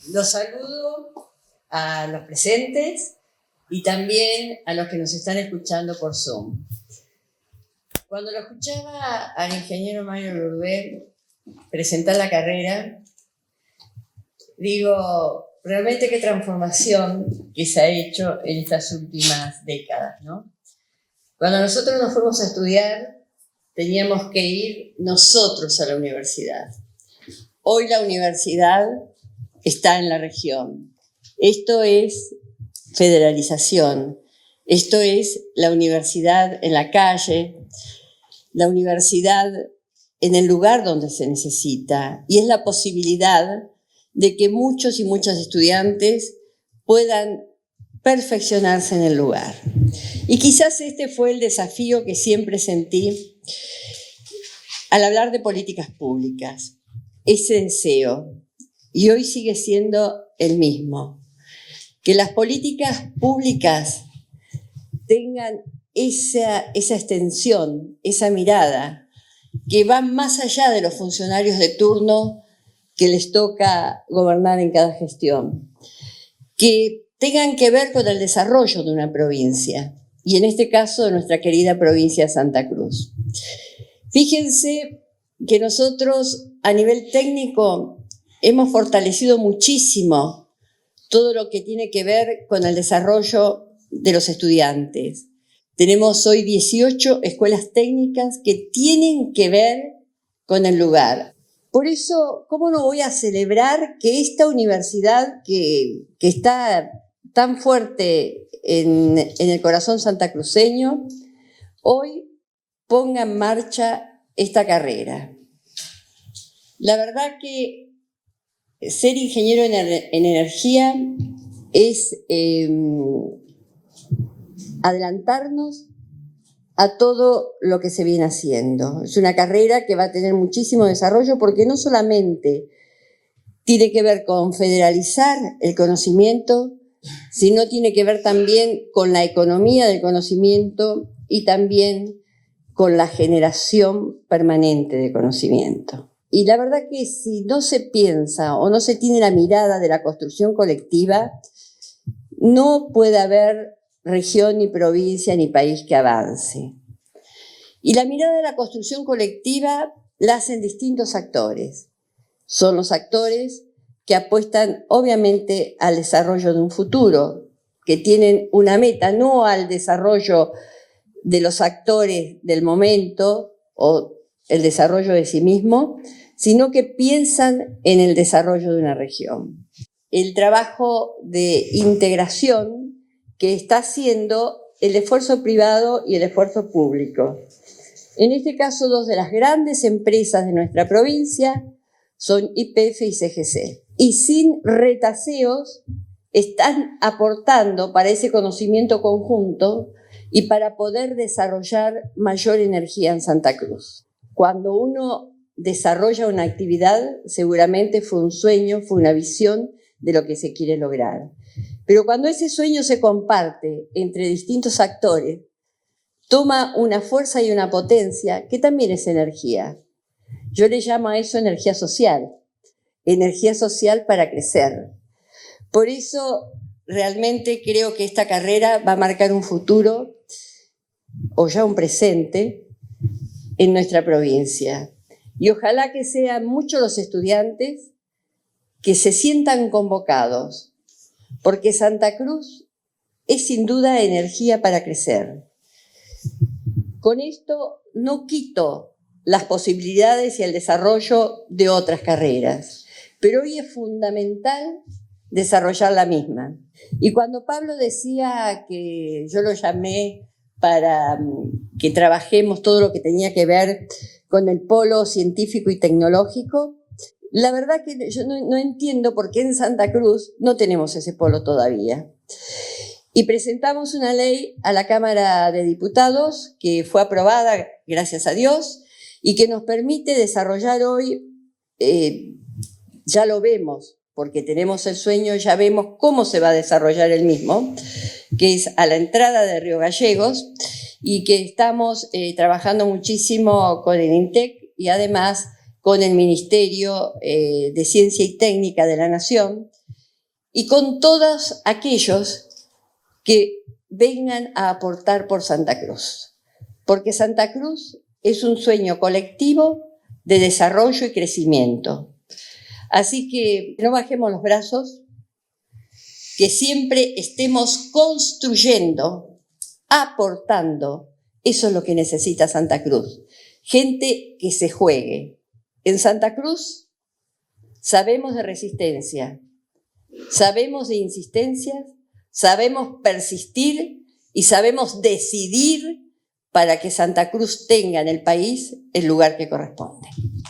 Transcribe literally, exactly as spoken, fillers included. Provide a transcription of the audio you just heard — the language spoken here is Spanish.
Los saludo a los presentes y también a los que nos están escuchando por Zoom. Cuando lo escuchaba al ingeniero Mario Lourdes presentar la carrera, digo, realmente qué transformación que se ha hecho en estas últimas décadas, ¿no? Cuando nosotros nos fuimos a estudiar, teníamos que ir nosotros a la universidad. Hoy la universidad está en la región. Esto es federalización. Esto es la universidad en la calle, la universidad en el lugar donde se necesita. Y es la posibilidad de que muchos y muchas estudiantes puedan perfeccionarse en el lugar. Y quizás este fue el desafío que siempre sentí al hablar de políticas públicas. Ese deseo, y hoy sigue siendo el mismo, que las políticas públicas tengan esa, esa extensión, esa mirada, que va más allá de los funcionarios de turno que les toca gobernar en cada gestión, que tengan que ver con el desarrollo de una provincia, y en este caso de nuestra querida provincia de Santa Cruz. Fíjense que nosotros a nivel técnico hemos fortalecido muchísimo todo lo que tiene que ver con el desarrollo de los estudiantes. Tenemos hoy dieciocho escuelas técnicas que tienen que ver con el lugar. Por eso, ¿cómo no voy a celebrar que esta universidad que, que está tan fuerte en, en el corazón santacruceño, hoy ponga en marcha esta carrera? La verdad que ser ingeniero en, en energía es eh, adelantarnos a todo lo que se viene haciendo. Es una carrera que va a tener muchísimo desarrollo porque no solamente tiene que ver con federalizar el conocimiento, sino tiene que ver también con la economía del conocimiento y también con la generación permanente de conocimiento. Y la verdad que si no se piensa o no se tiene la mirada de la construcción colectiva, no puede haber región, ni provincia, ni país que avance. Y la mirada de la construcción colectiva la hacen distintos actores. Son los actores que apuestan obviamente al desarrollo de un futuro, que tienen una meta, no al desarrollo de los actores del momento o el desarrollo de sí mismo, sino que piensan en el desarrollo de una región. El trabajo de integración que está haciendo el esfuerzo privado y el esfuerzo público. En este caso, dos de las grandes empresas de nuestra provincia son Y P F y C G C. Y sin retaseos están aportando para ese conocimiento conjunto y para poder desarrollar mayor energía en Santa Cruz. Cuando uno desarrolla una actividad, seguramente fue un sueño, fue una visión de lo que se quiere lograr. Pero cuando ese sueño se comparte entre distintos actores, toma una fuerza y una potencia que también es energía. Yo le llamo a eso energía social, energía social para crecer. Por eso realmente creo que esta carrera va a marcar un futuro, o ya un presente, en nuestra provincia. Y ojalá que sean muchos los estudiantes que se sientan convocados, porque Santa Cruz es sin duda energía para crecer. Con esto no quito las posibilidades y el desarrollo de otras carreras, pero hoy es fundamental desarrollar la misma. Y cuando Pablo decía que yo lo llamé para que trabajemos todo lo que tenía que ver con el polo científico y tecnológico, la verdad que yo no, no entiendo por qué en Santa Cruz no tenemos ese polo todavía. Y presentamos una ley a la Cámara de Diputados que fue aprobada, gracias a Dios, y que nos permite desarrollar hoy, eh, ya lo vemos, porque tenemos el sueño, ya vemos cómo se va a desarrollar el mismo, que es a la entrada de Río Gallegos, y que estamos eh, trabajando muchísimo con el INTEC y además con el Ministerio eh, de Ciencia y Técnica de la Nación, y con todos aquellos que vengan a aportar por Santa Cruz. Porque Santa Cruz es un sueño colectivo de desarrollo y crecimiento. Así que no bajemos los brazos, que siempre estemos construyendo, aportando. Eso es lo que necesita Santa Cruz. Gente que se juegue. En Santa Cruz sabemos de resistencia, sabemos de insistencias, sabemos persistir y sabemos decidir para que Santa Cruz tenga en el país el lugar que corresponde.